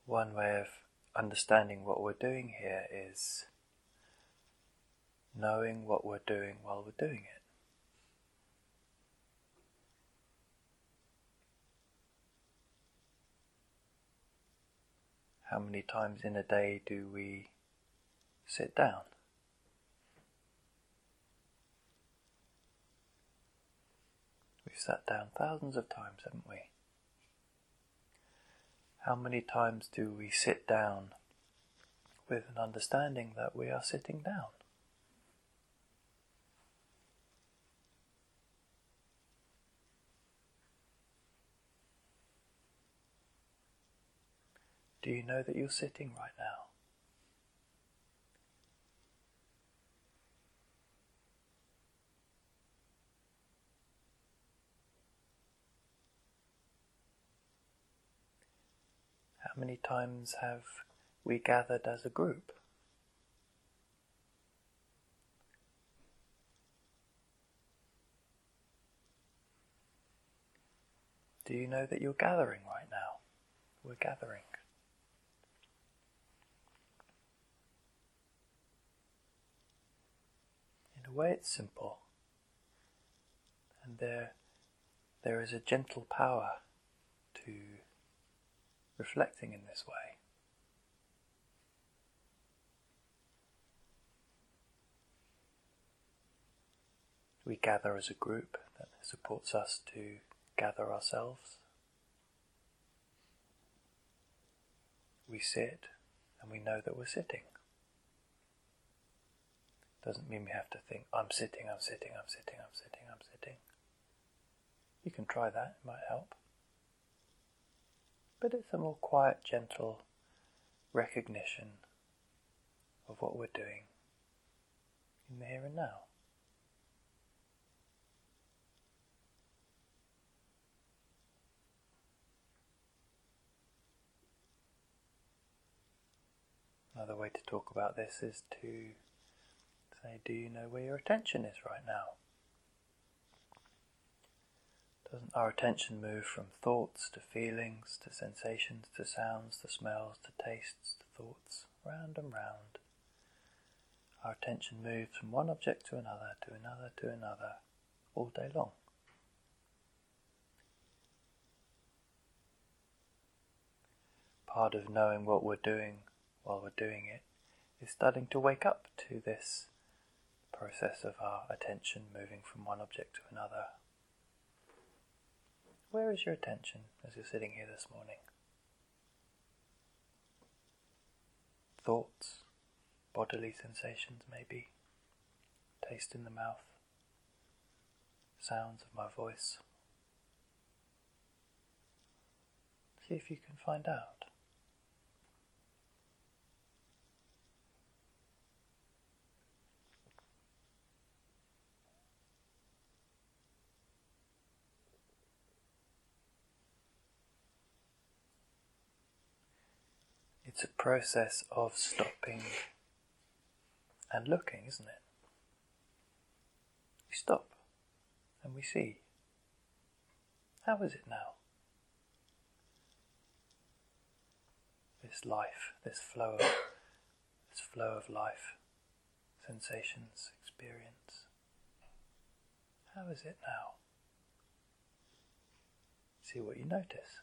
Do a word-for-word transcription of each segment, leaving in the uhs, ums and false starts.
One way of understanding what we're doing here is knowing what we're doing while we're doing it. How many times in a day do we sit down? We've sat down thousands of times, haven't we? How many times do we sit down with an understanding that we are sitting down? Do you know that you're sitting right now? How many times have we gathered as a group? Do you know that you're gathering right now? We're gathering. In a way it's simple, and there, there is a gentle power to reflecting in this way. We gather as a group that supports us to gather ourselves. We sit and we know that we're sitting. Doesn't mean we have to think, I'm sitting, I'm sitting, I'm sitting, I'm sitting, I'm sitting. You can try that, it might help. But it's a more quiet, gentle recognition of what we're doing in the here and now. Another way to talk about this is to say, do you know where your attention is right now? Doesn't our attention move from thoughts to feelings, to sensations, to sounds, to smells, to tastes, to thoughts, round and round? Our attention moves from one object to another, to another, to another, all day long. Part of knowing what we're doing while we're doing it is starting to wake up to this process of our attention moving from one object to another. Where is your attention as you're sitting here this morning? Thoughts, bodily sensations maybe, taste in the mouth, sounds of my voice. See if you can find out. It's a process of stopping and looking, isn't it? We stop and we see. How is it now? This life, this flow of, this flow of life, sensations, experience. How is it now? See what you notice.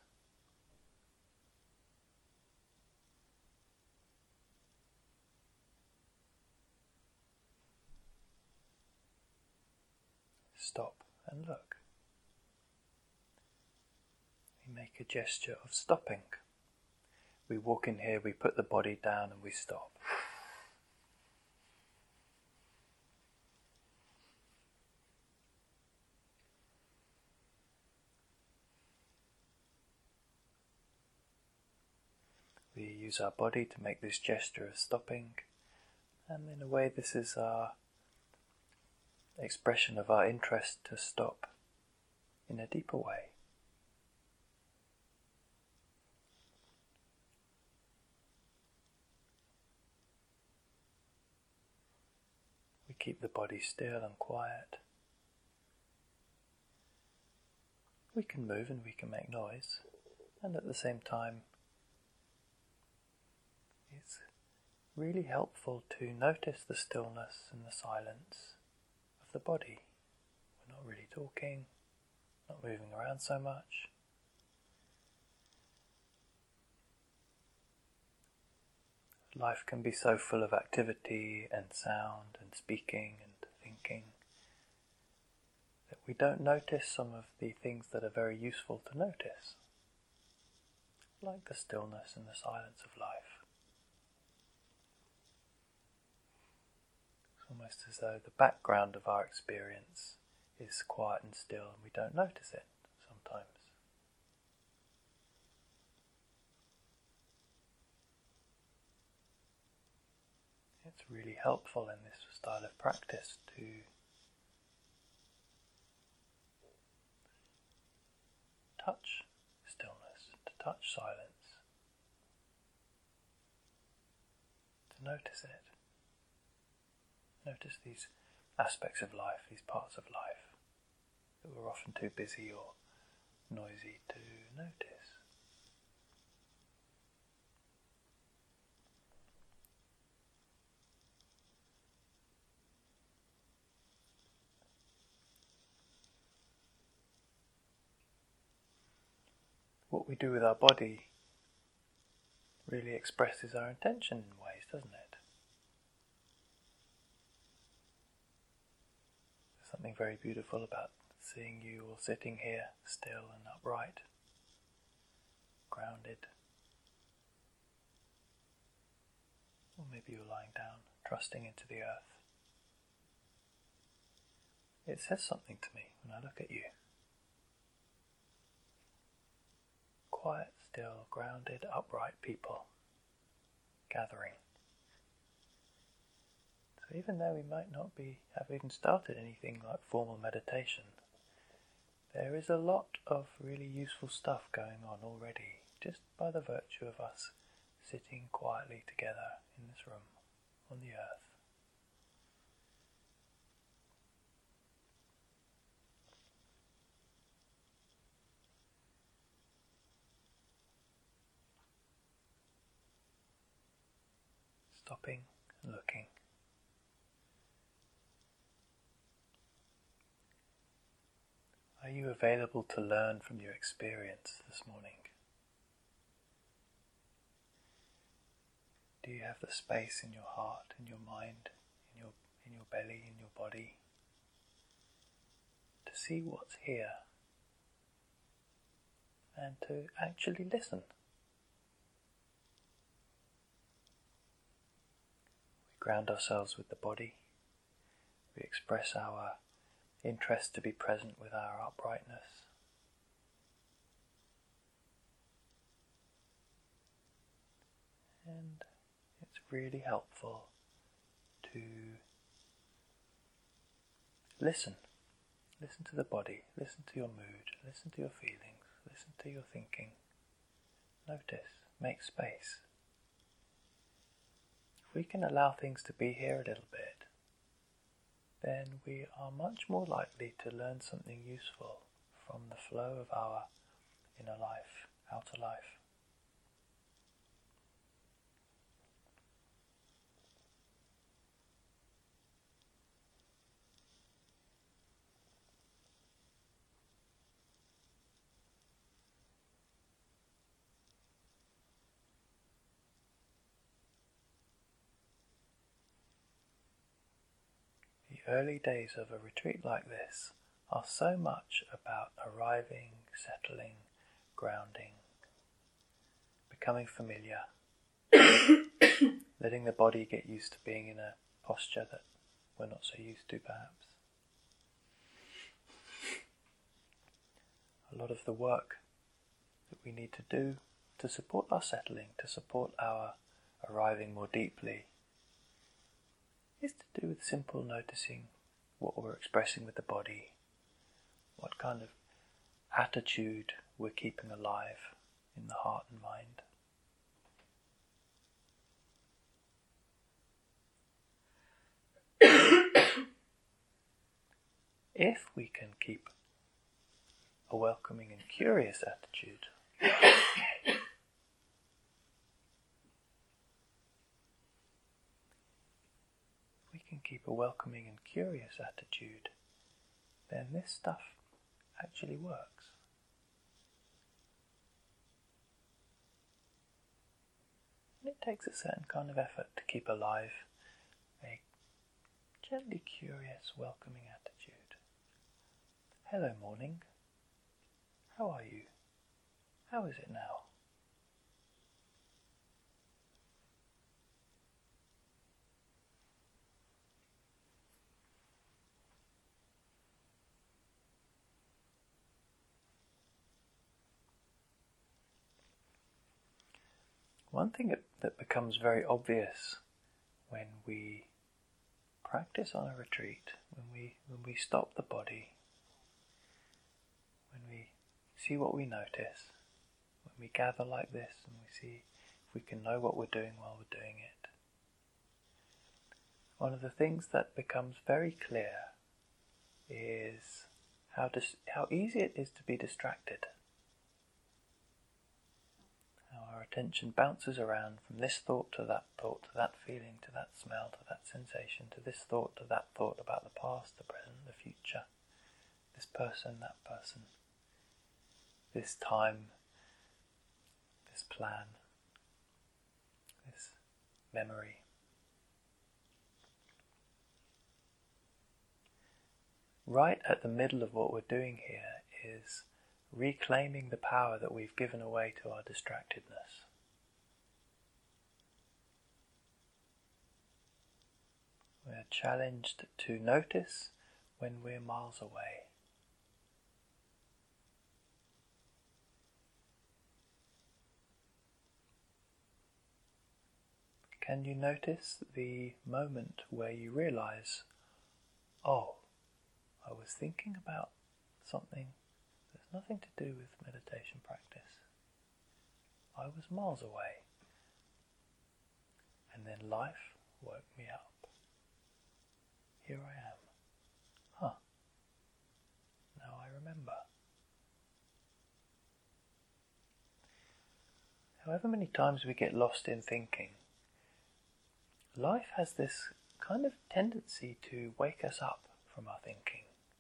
Stop and look. We make a gesture of stopping. We walk in here, we put the body down and we stop. We use our body to make this gesture of stopping, and in a way this is our expression of our interest to stop in a deeper way. We keep the body still and quiet. We can move and we can make noise, and at the same time it's really helpful to notice the stillness and the silence of the body. We're not really talking, not moving around so much. Life can be so full of activity and sound and speaking and thinking that we don't notice some of the things that are very useful to notice, like the stillness and the silence of life. It's almost as though the background of our experience is quiet and still and we don't notice it sometimes. It's really helpful in this style of practice to touch stillness, to touch silence, to notice it. Notice these aspects of life, these parts of life that we're often too busy or noisy to notice. What we do with our body really expresses our intention in ways, doesn't it? There's something very beautiful about seeing you all sitting here, still and upright, grounded. Or maybe you're lying down, trusting into the earth. It says something to me when I look at you. Quiet, still, grounded, upright people gathering. So even though we might not be have even started anything like formal meditation, there is a lot of really useful stuff going on already, just by the virtue of us sitting quietly together in this room, on the earth. Stopping and looking. Are you available to learn from your experience this morning? Do you have the space in your heart, in your mind, in your, in your belly, in your body, to see what's here and to actually listen? Ground ourselves with the body. We express our interest to be present with our uprightness. And it's really helpful to listen. Listen to the body, listen to your mood, listen to your feelings, listen to your thinking. Notice, make space. If we can allow things to be here a little bit, then we are much more likely to learn something useful from the flow of our inner life, outer life. The early days of a retreat like this are so much about arriving, settling, grounding, becoming familiar, letting the body get used to being in a posture that we're not so used to perhaps. A lot of the work that we need to do to support our settling, to support our arriving more deeply, is to do with simple noticing what we're expressing with the body, what kind of attitude we're keeping alive in the heart and mind. If we can keep a welcoming and curious attitude, can keep a welcoming and curious attitude, then this stuff actually works. And it takes a certain kind of effort to keep alive a gently curious, welcoming attitude. Hello, morning. How are you? How is it now? One thing that, that becomes very obvious when we practice on a retreat, when we when we stop the body, when we see what we notice, when we gather like this and we see if we can know what we're doing while we're doing it. One of the things that becomes very clear is how dis- how easy it is to be distracted. How our attention bounces around from this thought to that thought, to that feeling, to that smell, to that sensation, to this thought, to that thought about the past, the present, the future, this person, that person, this time, this plan, this memory. Right at the middle of what we're doing here is reclaiming the power that we've given away to our distractedness. We're challenged to notice when we're miles away. Can you notice the moment where you realize, oh, I was thinking about something that's nothing to do with meditation practice. I was miles away. And then life woke me up. Here I am. Huh. Now I remember. However many times we get lost in thinking, life has this kind of tendency to wake us up from our thinking.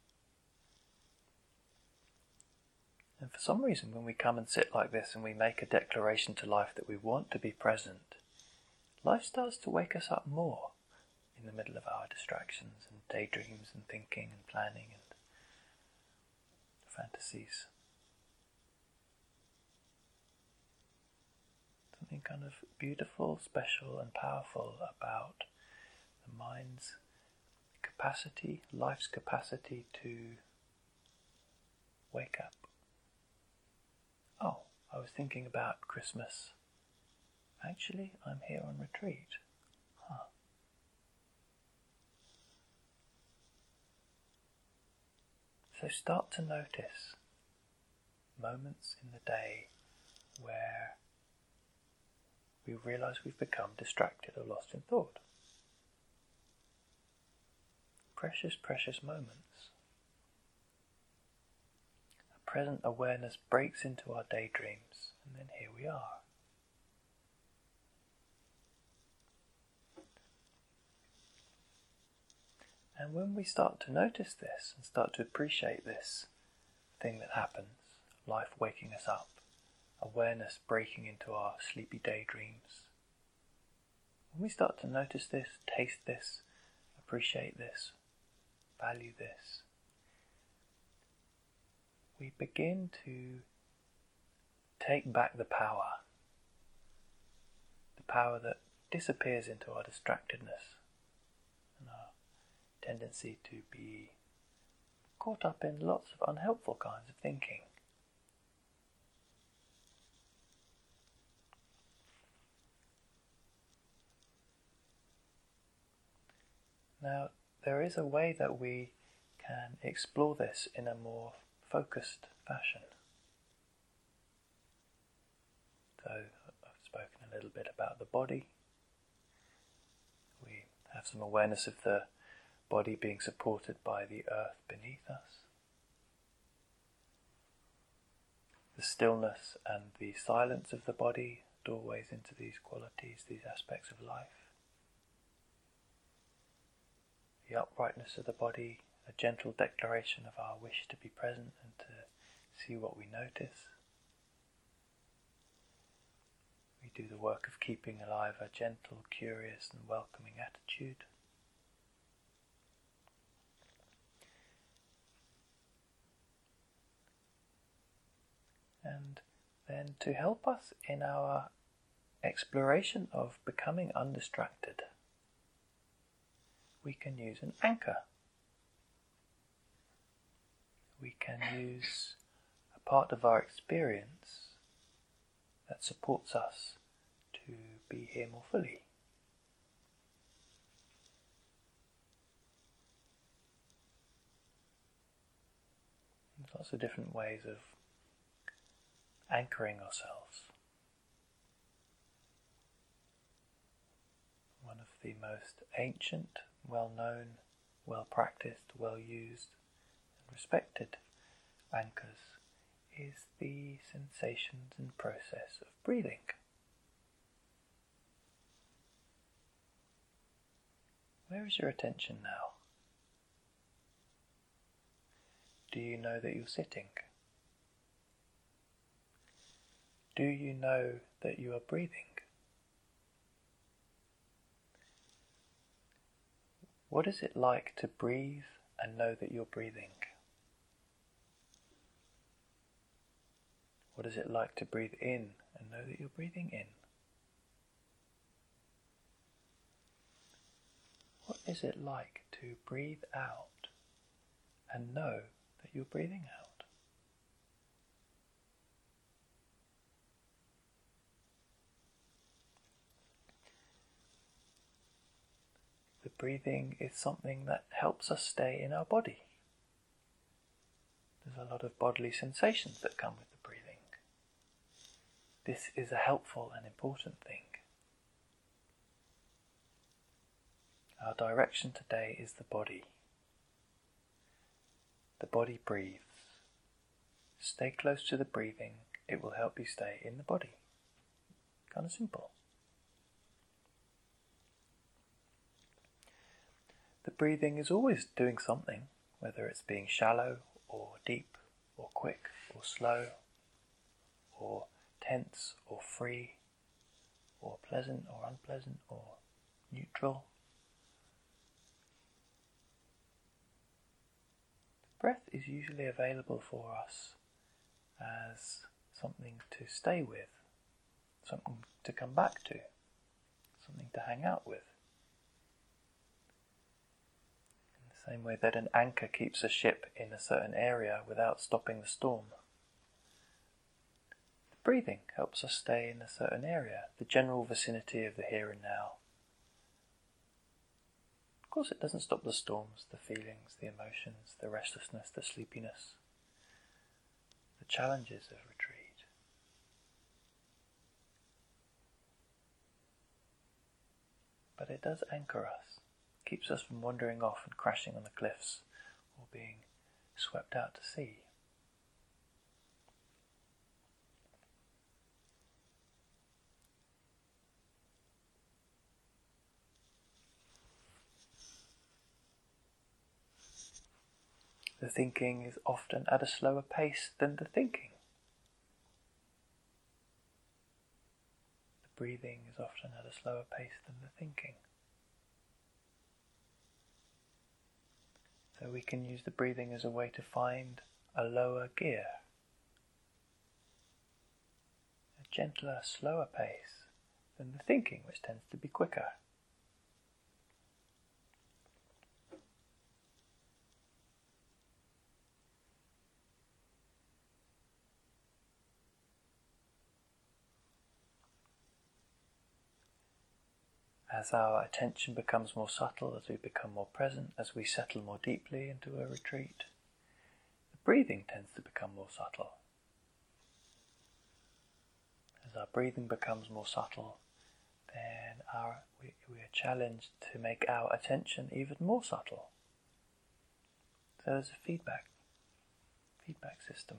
And for some reason, when we come and sit like this and we make a declaration to life that we want to be present, life starts to wake us up more in the middle of our distractions and daydreams and thinking and planning and fantasies. Something kind of beautiful, special and powerful about the mind's capacity, life's capacity to wake up. Oh, I was thinking about Christmas. Actually, I'm here on retreat. Huh. So start to notice moments in the day where we realize we've become distracted or lost in thought. Precious, precious moments. Present awareness breaks into our daydreams, and then here we are. And when we start to notice this and start to appreciate this thing that happens, life waking us up, awareness breaking into our sleepy daydreams, when we start to notice this, taste this, appreciate this, value this, we begin to take back the power, the power that disappears into our distractedness and our tendency to be caught up in lots of unhelpful kinds of thinking. Now, there is a way that we can explore this in a more focused fashion. So I've spoken a little bit about the body. We have some awareness of the body being supported by the earth beneath us. The stillness and the silence of the body, doorways into these qualities, these aspects of life. the uprightness of the body, a gentle declaration of our wish to be present and to see what we notice. We do the work of keeping alive a gentle, curious and welcoming attitude. And then to help us in our exploration of becoming undistracted, we can use an anchor. We can use a part of our experience that supports us to be here more fully. There's lots of different ways of anchoring ourselves. One of the most ancient, well-known, well-practiced, well-used and respected anchors is the sensations and process of breathing. Where is your attention now? Do you know that you're sitting? Do you know that you are breathing? What is it like to breathe and know that you're breathing? What is it like to breathe in and know that you're breathing in? What is it like to breathe out and know that you're breathing out? The breathing is something that helps us stay in our body. There's a lot of bodily sensations that come with the breathing. This is a helpful and important thing. Our direction today is the body. The body breathes. Stay close to the breathing, it will help you stay in the body. Kind of simple. The breathing is always doing something, whether it's being shallow or deep or quick or slow or tense or free or pleasant or unpleasant or neutral. The breath is usually available for us as something to stay with, something to come back to, something to hang out with. Same way that an anchor keeps a ship in a certain area without stopping the storm. The breathing helps us stay in a certain area, the general vicinity of the here and now. Of course, it doesn't stop the storms, the feelings, the emotions, the restlessness, the sleepiness, the challenges of retreat. But it does anchor us. Keeps us from wandering off and crashing on the cliffs or being swept out to sea. The thinking is often at a slower pace than the thinking. The breathing is often at a slower pace than the thinking. So we can use the breathing as a way to find a lower gear, a gentler, slower pace than the thinking, which tends to be quicker. As our attention becomes more subtle, as we become more present, as we settle more deeply into a retreat, the breathing tends to become more subtle. As our breathing becomes more subtle, then our, we, we are challenged to make our attention even more subtle. So there's a feedback, feedback system.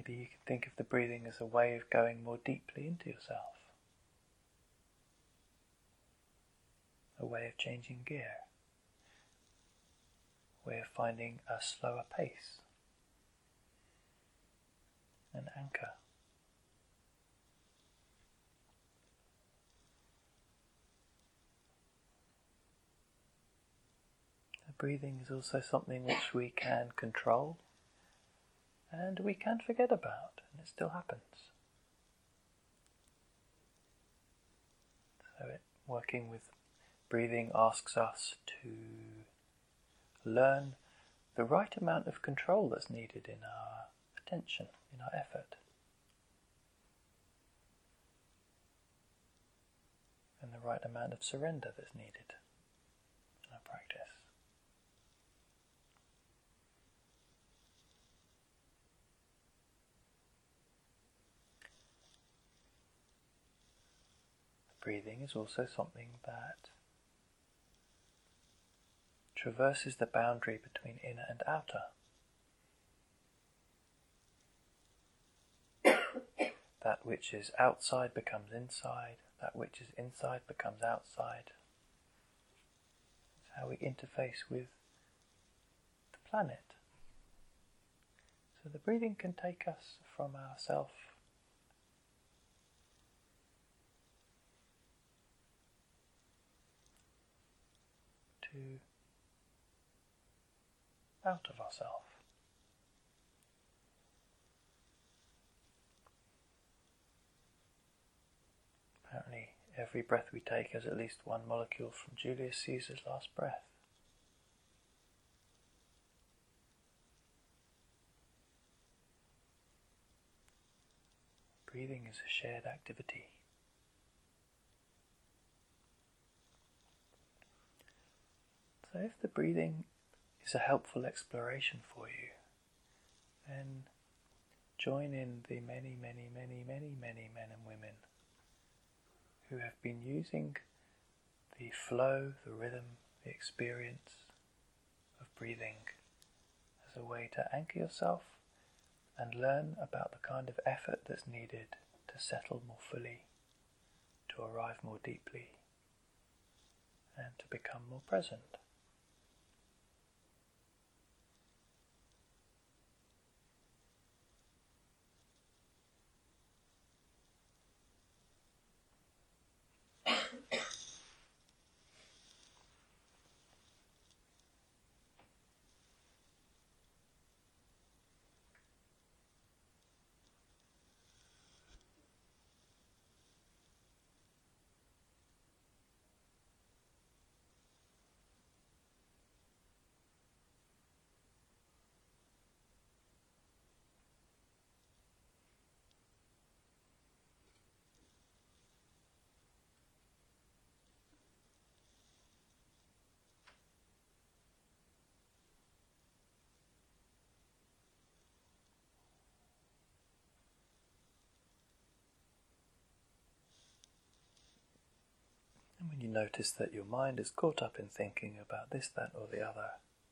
Maybe you can think of the breathing as a way of going more deeply into yourself, a way of changing gear, a way of finding a slower pace, an anchor. The breathing is also something which we can control and we can forget about, and it still happens. So it, working with breathing asks us to learn the right amount of control that's needed in our attention, in our effort, and the right amount of surrender that's needed in our practice. Breathing is also something that traverses the boundary between inner and outer. That which is outside becomes inside, that which is inside becomes outside. It's how we interface with the planet. So the breathing can take us from ourself to out of ourselves. Apparently, every breath we take has at least one molecule from Julius Caesar's last breath. Breathing is a shared activity. So if the breathing is a helpful exploration for you, then join in the many, many, many, many, many men and women who have been using the flow, the rhythm, the experience of breathing as a way to anchor yourself and learn about the kind of effort that's needed to settle more fully, to arrive more deeply, and to become more present. And when you notice that your mind is caught up in thinking about this, that, or the other,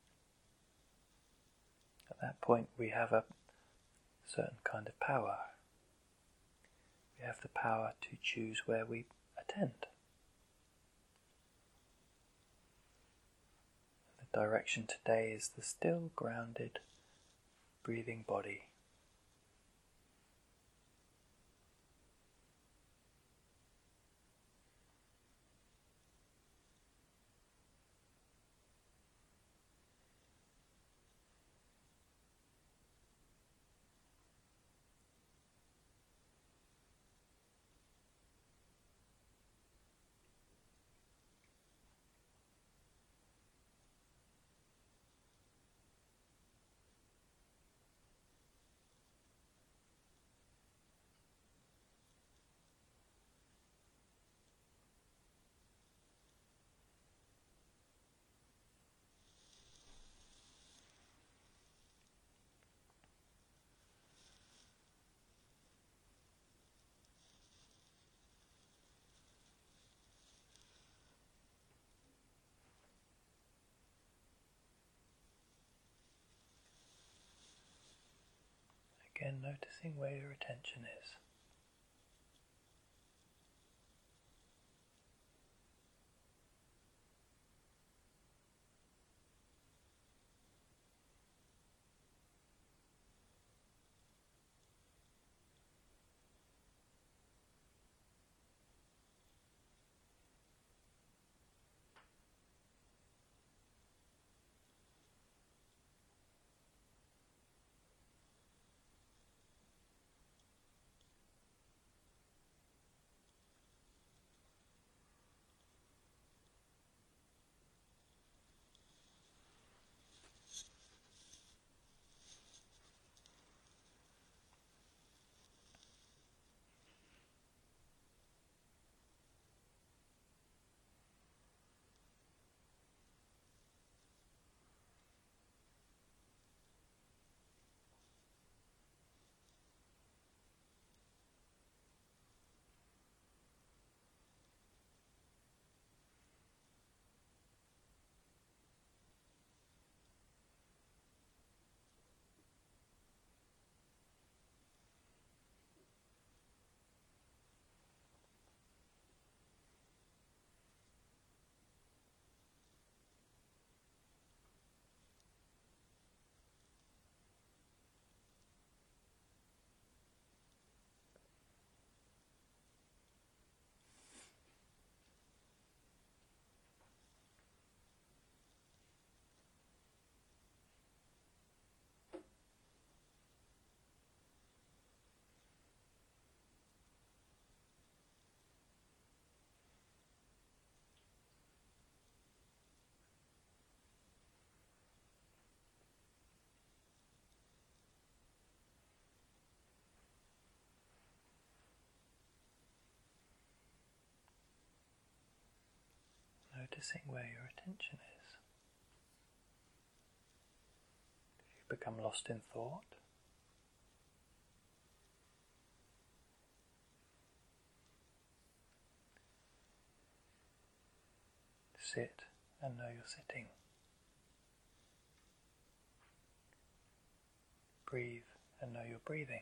at that point we have a certain kind of power. We have the power to choose where we attend. The direction today is the still, grounded, breathing body. again noticing where your attention is. Noticing where your attention is. If you become lost in thought, sit and know you're sitting. Breathe and know you're breathing.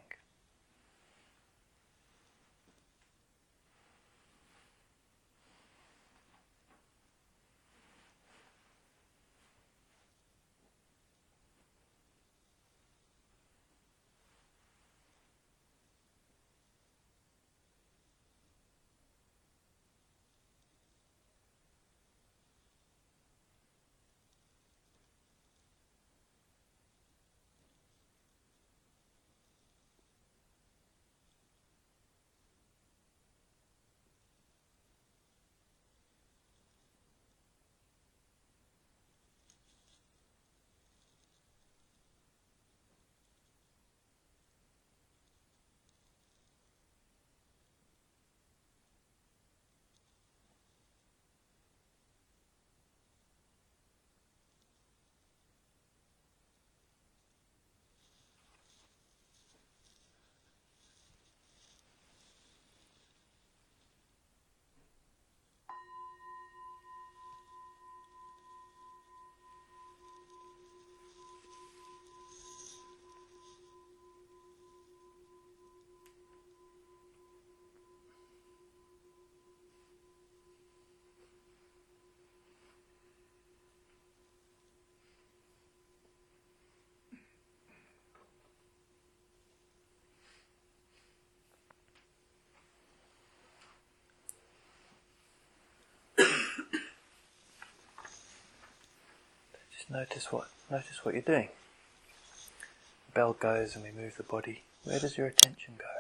Just notice what notice what you're doing. The bell goes and we move the body. Where does your attention go?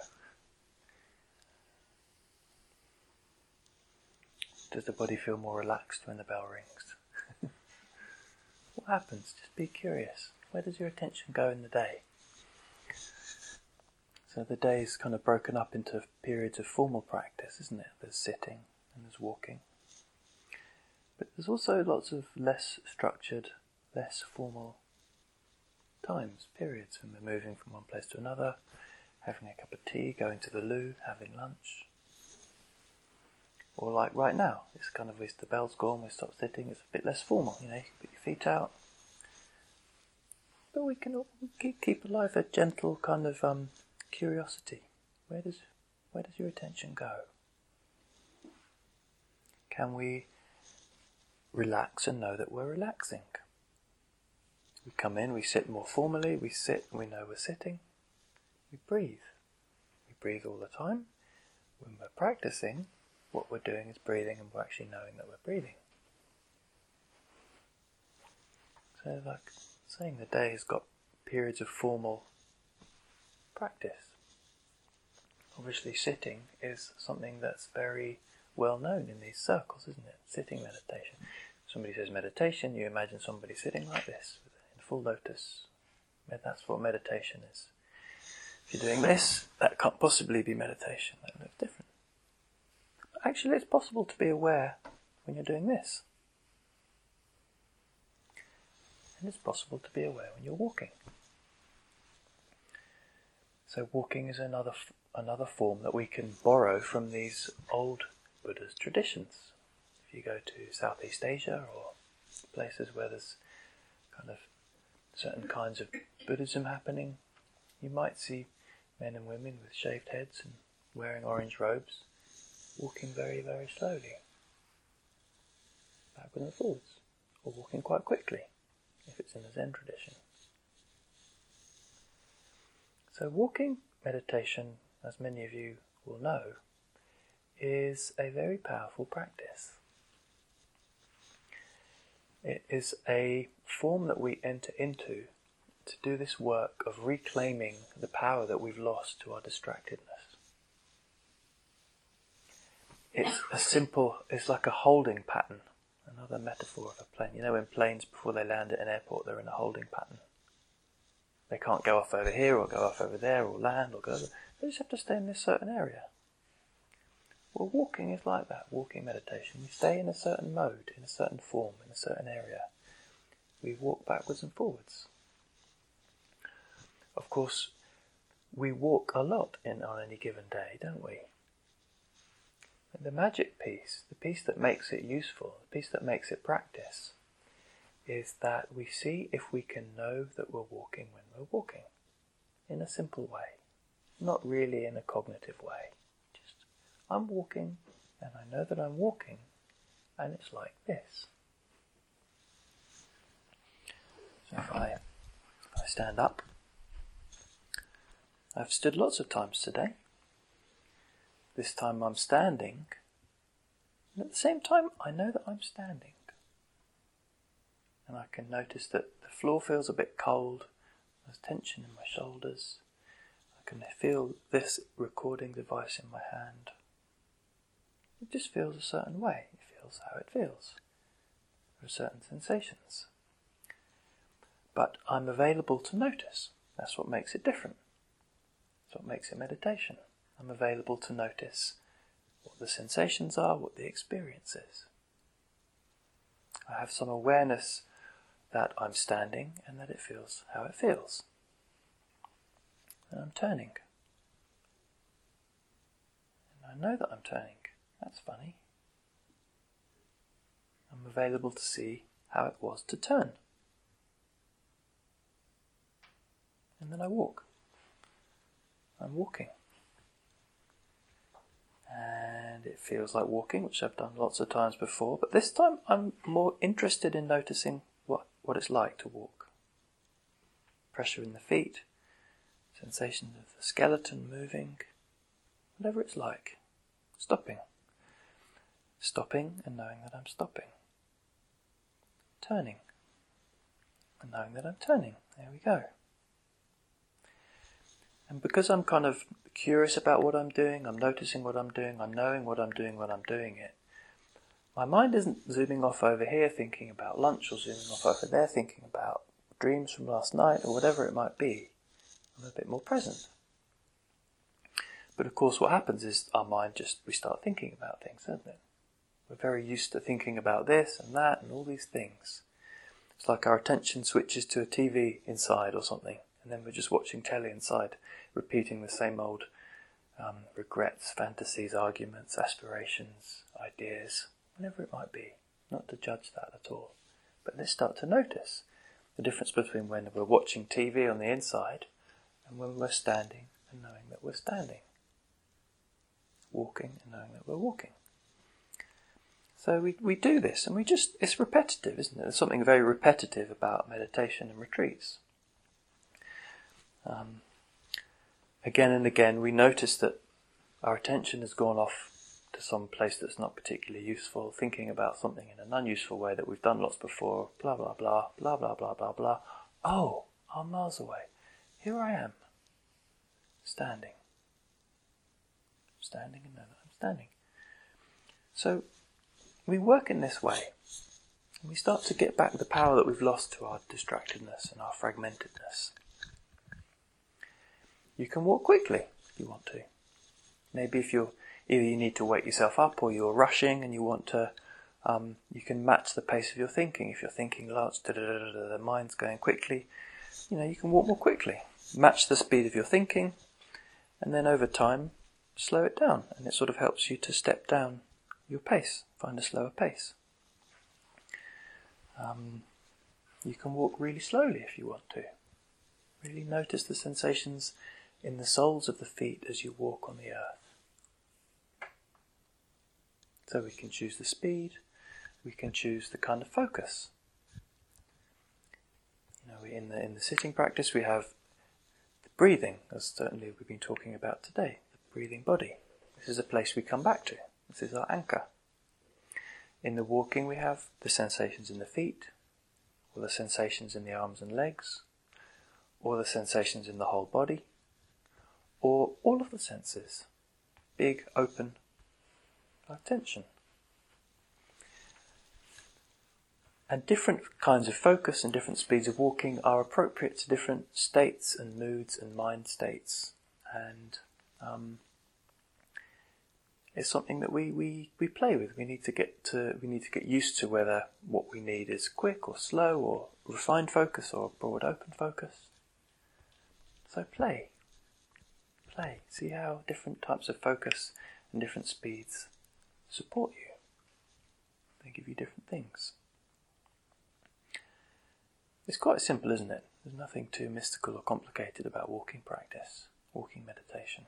Does the body feel more relaxed when the bell rings? What happens? Just be curious. Where does your attention go in the day? So the day is kind of broken up into periods of formal practice, isn't it? There's sitting and there's walking. But there's also lots of less structured, less formal times, periods, when we're moving from one place to another, having a cup of tea, going to the loo, having lunch. Or like right now, it's kind of, the bell's gone, we stop sitting, it's a bit less formal, you know, you can put your feet out. But we can keep, keep alive a gentle kind of um, curiosity. Where does, where does your attention go? Can we relax and know that we're relaxing? We come in, we sit more formally, we sit and we know we're sitting. We breathe. We breathe all the time. When we're practicing, what we're doing is breathing, and we're actually knowing that we're breathing. So like saying the day has got periods of formal practice. Obviously sitting is something that's very well known in these circles, isn't it? Sitting meditation. Somebody says meditation, you imagine somebody sitting like this, in full lotus. That's what meditation is. If you're doing this, that can't possibly be meditation. That looks different. But actually it's possible to be aware when you're doing this. And it's possible to be aware when you're walking. So walking is another another form that we can borrow from these old Buddhist traditions. If you go to Southeast Asia or places where there's kind of certain kinds of Buddhism happening, you might see men and women with shaved heads and wearing orange robes, walking very, very slowly, backwards and forwards, or walking quite quickly, if it's in a Zen tradition. So walking meditation, as many of you will know, is a very powerful practice. It is a form that we enter into to do this work of reclaiming the power that we've lost to our distractedness. It's a simple, it's like a holding pattern, another metaphor of a plane. You know when planes, before they land at an airport, they're in a holding pattern. They can't go off over here or go off over there or land or go over. They just have to stay in this certain area. Well, walking is like that, walking meditation. We stay in a certain mode, in a certain form, in a certain area. We walk backwards and forwards. Of course, we walk a lot in on any given day, don't we? And the magic piece, the piece that makes it useful, the piece that makes it practice, is that we see if we can know that we're walking when we're walking, in a simple way, not really in a cognitive way. Just, I'm walking, and I know that I'm walking, and it's like this. So if I, if I stand up, I've stood lots of times today. This time I'm standing, and at the same time I know that I'm standing. And I can notice that the floor feels a bit cold, there's tension in my shoulders, I can feel this recording device in my hand. It just feels a certain way, it feels how it feels. There are certain sensations. But I'm available to notice, that's what makes it different. That's what makes it meditation. I'm available to notice what the sensations are, what the experience is. I have some awareness that I'm standing and that it feels how it feels. And I'm turning. And I know that I'm turning. That's funny. I'm available to see how it was to turn. And then I walk. I'm walking. And it feels like walking, which I've done lots of times before, but this time I'm more interested in noticing what, what it's like to walk. Pressure in the feet, sensation of the skeleton moving, whatever it's like. Stopping. Stopping and knowing that I'm stopping. Turning. And knowing that I'm turning. There we go. And because I'm kind of curious about what I'm doing, I'm noticing what I'm doing, I'm knowing what I'm doing when I'm doing it, my mind isn't zooming off over here thinking about lunch or zooming off over there thinking about dreams from last night or whatever it might be. I'm a bit more present. But of course what happens is our mind just, we start thinking about things, doesn't it? We're very used to thinking about this and that and all these things. It's like our attention switches to a T V inside or something, and then we're just watching telly inside, repeating the same old um, regrets, fantasies, arguments, aspirations, ideas, whatever it might be. Not to judge that at all. But let's start to notice the difference between when we're watching T V on the inside and when we're standing and knowing that we're standing. Walking and knowing that we're walking. So we, we do this, and we just, it's repetitive, isn't it? There's something very repetitive about meditation and retreats. Um, again and again we notice that our attention has gone off to some place that's not particularly useful, thinking about something in an unuseful way that we've done lots before, blah blah blah, blah blah blah blah blah. Oh, I'm miles away. Here I am, standing. Standing and know that I'm standing. So we work in this way, and we start to get back the power that we've lost to our distractedness and our fragmentedness. You can walk quickly if you want to. Maybe if you're either you need to wake yourself up, or you're rushing and you want to, um, you can match the pace of your thinking. If you're thinking lots, the mind's going quickly, you know, you can walk more quickly. Match the speed of your thinking, and then over time, slow it down, and it sort of helps you to step down your pace, find a slower pace. Um, you can walk really slowly if you want to. Really notice the sensations in the soles of the feet as you walk on the earth. So we can choose the speed, we can choose the kind of focus. You know, in the in the sitting practice we have the breathing, as certainly we've been talking about today, the breathing body. This is a place we come back to. This is our anchor. In the walking we have the sensations in the feet, or the sensations in the arms and legs, or the sensations in the whole body, or all of the senses, big, open, attention. And different kinds of focus and different speeds of walking are appropriate to different states and moods and mind states. And um, it's something that we, we, we play with. We need to get to we need to get used to whether what we need is quick or slow, or refined focus or broad open focus. So play. Play. See how different types of focus and different speeds support you. They give you different things. It's quite simple, isn't it? There's nothing too mystical or complicated about walking practice, walking meditation.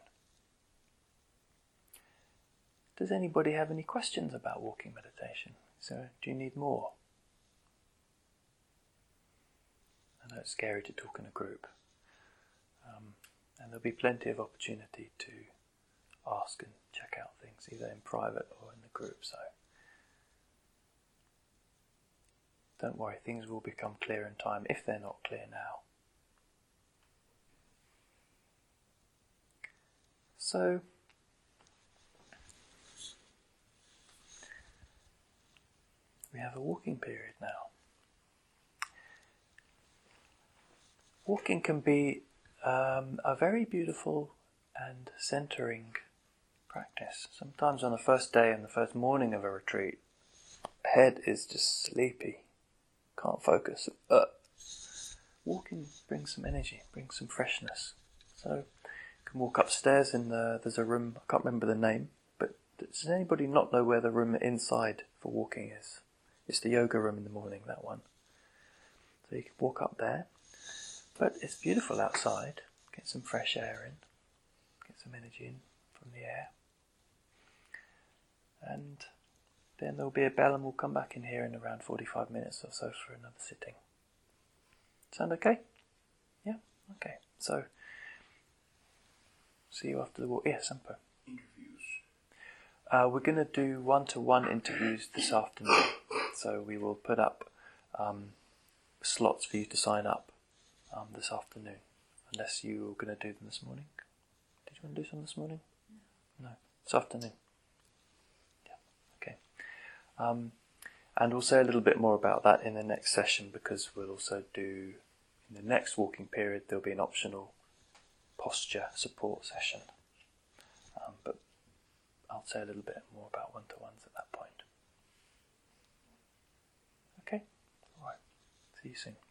Does anybody have any questions about walking meditation? So, do you need more? I know it's scary to talk in a group. Um, and there'll be plenty of opportunity to ask and check out things, either in private or in the group. So don't worry, things will become clear in time if they're not clear now. So we have a walking period now. Walking can be um, a very beautiful and centering practice. Sometimes on the first day and the first morning of a retreat, head is just sleepy, can't focus. Uh, walking brings some energy, brings some freshness. So you can walk upstairs in the, there's a room, I can't remember the name, but does anybody not know where the room inside for walking is? It's the yoga room in the morning, that one. So you can walk up there, but it's beautiful outside, get some fresh air in, get some energy in from the air. And then there'll be a bell and we'll come back in here in around forty-five minutes or so for another sitting. Sound okay? Yeah? Okay. So, see you after the walk. Yeah, Sampo. Interviews. Uh, we're going to do one-to-one interviews this afternoon. So we will put up um, slots for you to sign up um, this afternoon. Unless you were going to do them this morning. Did you want to do some this morning? No. No. This afternoon. Um, and we'll say a little bit more about that in the next session, because we'll also do, in the next walking period, there'll be an optional posture support session. Um, but I'll say a little bit more about one-to-ones at that point. Okay? Alright. See you soon.